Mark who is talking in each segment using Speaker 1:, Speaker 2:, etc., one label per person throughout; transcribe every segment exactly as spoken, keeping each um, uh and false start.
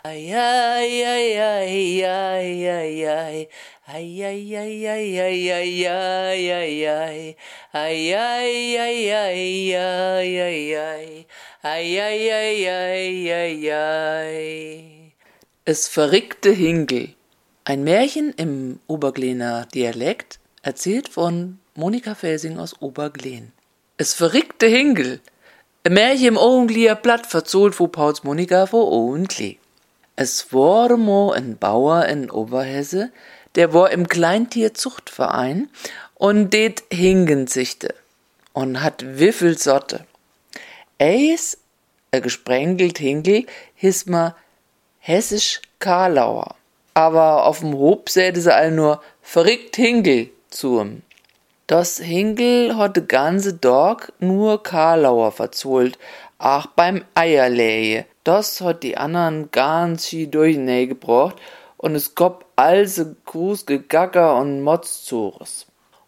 Speaker 1: Ei, ei, ei, ei, ei, ei, ei. Ei, ei, ei, ei, ei, ei, ei, ei, ei. Ei, ei, ei, ei, ei, ei, ei. Ei, ei, ei, ei, ei, ei. Es verrickte Hingel. Ein Märchen im Oberglener Dialekt, erzählt von Monika Felsing aus Oberglen. Es verrickte Hingel. Ein Märchen im Obenglier Blatt verzollt von Pauls Monika vor Obenklee. Es war mo ein Bauer in Oberhesse, der war im Kleintierzuchtverein und det Hingenzichte und hat wiffel Sorte. Eis, a gesprengelt Hingel, hieß ma hessisch Karlauer. Aber auf'm Hob säte sie all nur verrickt Hingel zu'm. Das Hingel hat de ganze Tag nur Karlauer verzollt, ach beim Eierlähe. Das hat die andern ganz schön durcheinander gebracht und es gab also Gruß, Gegacker und Motzzores.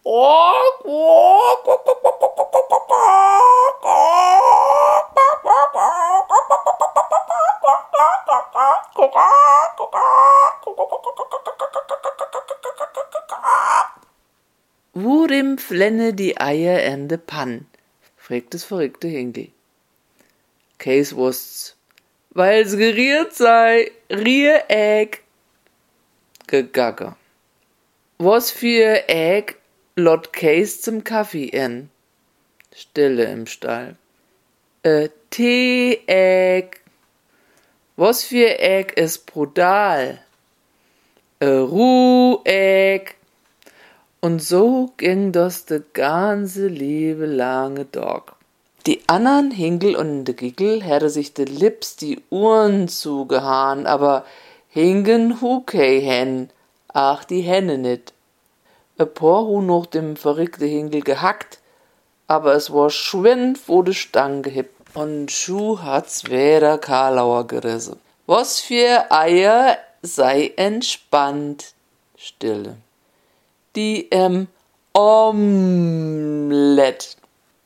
Speaker 1: Worim flenne die Eier in de Pann? Fragt das verrückte Hingel. Käs wusst's, weil's geriert sei, Rieregg. Gegagger. Was für Egg lot Käs zum Kaffee in? Stille im Stall. Äh, Tee-Egg. Was für Egg ist brutal? Äh, Ruh-Egg. Und so ging das de ganze liebe lange Tag. Die andern Hingel und de Gickel hätte sich de Lips die Uhren zugehauen, aber hingen hu kei hen, ach die Henne nit. E paar hu noch dem verrückte Hingel gehackt, aber es war schwind wo de Stang gehippt. Und schu hat's wieder Karlauer gerissen. Was für Eier sei entspannt. Stille. Die ähm, Omelette.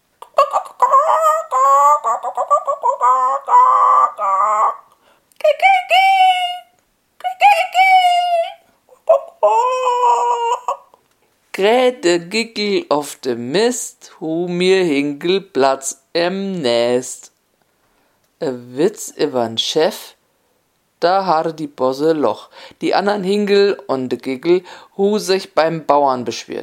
Speaker 1: Gräte Gickel auf de Mist, hu mir Hinkel Platz im Nest. E Witz übern Chef, da hatte die Bosse Loch. Die andern Hingel und de Gickel hu sich beim Bauern beschwert.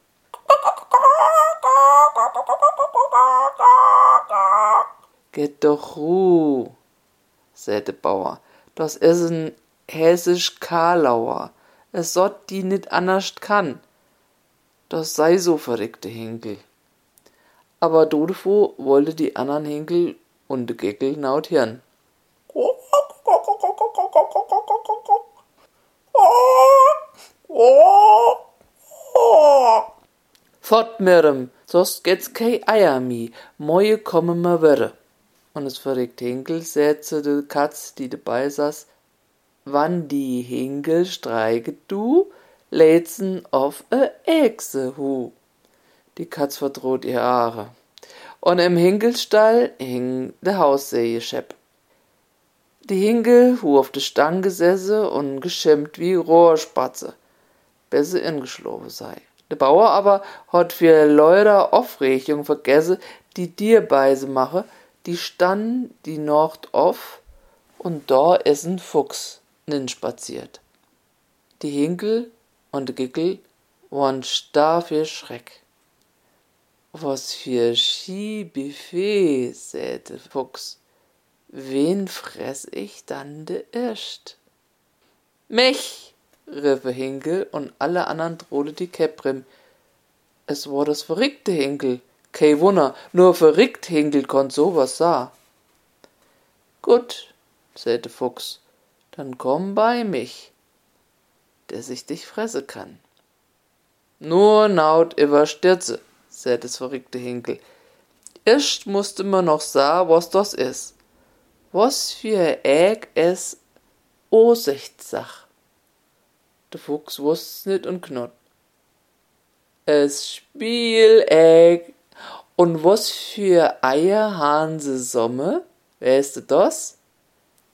Speaker 1: Geht doch Ruh, säte Bauer. Das is ein hessisch Karlauer. Es sott die nit anders kann. Das sei so verrückte Hinkel. Aber dodefo wollte die andern Hinkel und de Gickel naut hirn. Fort mirem, sost geht's kei Eier mi, moje komme ma wörre. Und es verrückte Hinkel sätze de Katz, die dabei saß, wann die Hinkel streiket du, lädsen auf e Echse hu. Die Katz verdroht ihr Haare. Und im Hinkelstall hing de Haussägeschepp. Die Hinkel hu auf de Stang gesesse und geschimmt wie Rohrspatze, bis sie ingeschlofen sei. De Bauer aber hat für Leuder Aufregung vergesse, die Dierbeise mache, die stand die Nacht auf und da is ein Fuchs nin spaziert. Die Hinkel und de Gickel waren starr für Schreck. Was für Skibuffet, säte Fuchs. Wen fress ich dann de erst? Mich, riffe Hinkel und alle anderen drohte die Käpprim. Es war das verrückte Hinkel. Kei Wunder, nur verrückt Hinkel konnt sowas sah. Gut, säte Fuchs, dann komm bei mich, dass ich dich fresse kann. Nur naut iwer Stürze, säte das verrückte Hinkel. Erst musste man noch sah, was das is. Was für Äg es Osichtsach. Der Fuchs wusst's nit und knurrt. Es Spielegg. Und was für Eier han se Somme? Weißt du das?